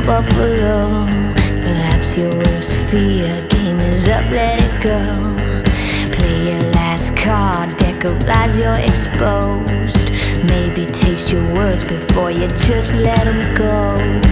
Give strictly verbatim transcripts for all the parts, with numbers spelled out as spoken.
come, buffalo. Perhaps your worst fear, game is up, let it go. Play your last card, deck of lies, you're exposed. Maybe taste your words before you just let them go.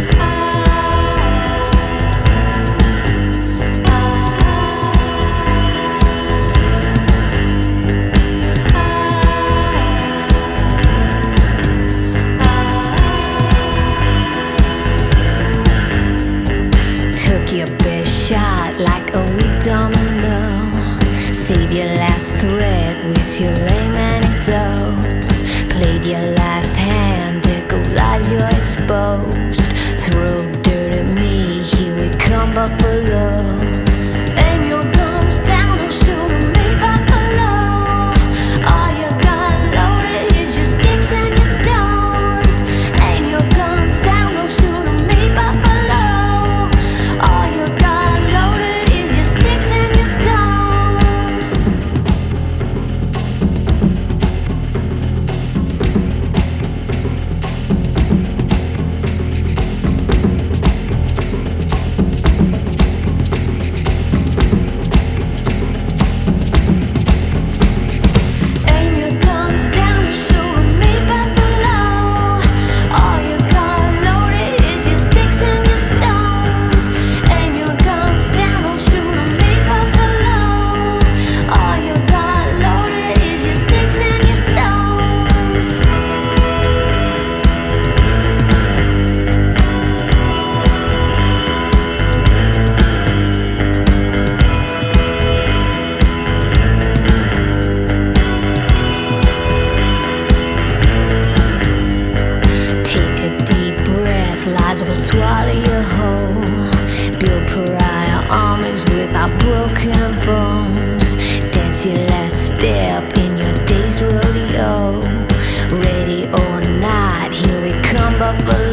Your best shot like a weak domino. Save your last threat with your lame anecdotes. Played your last hand, deck of lies, you're exposed. Throw dirt at me, here we come, buffalo. Aim your guns down and shoot 'em, me, buffalo. All you got loaded is your sticks and your stones. Aim your guns down, don't shoot 'em, me, buffalo. All you got loaded is your sticks and your stones. Aim your guns down and shoot 'em, me, buffalo. All you got loaded is your sticks and your stones. Aim your guns down, don't shoot 'em, me, buffalo. All you got loaded is your sticks and your stones. Take a deep breath, lies will swallow you whole. Build pariah armies with our broken bones. Dance your last step in your dazed rodeo. Ready or not, here we come, buffalo.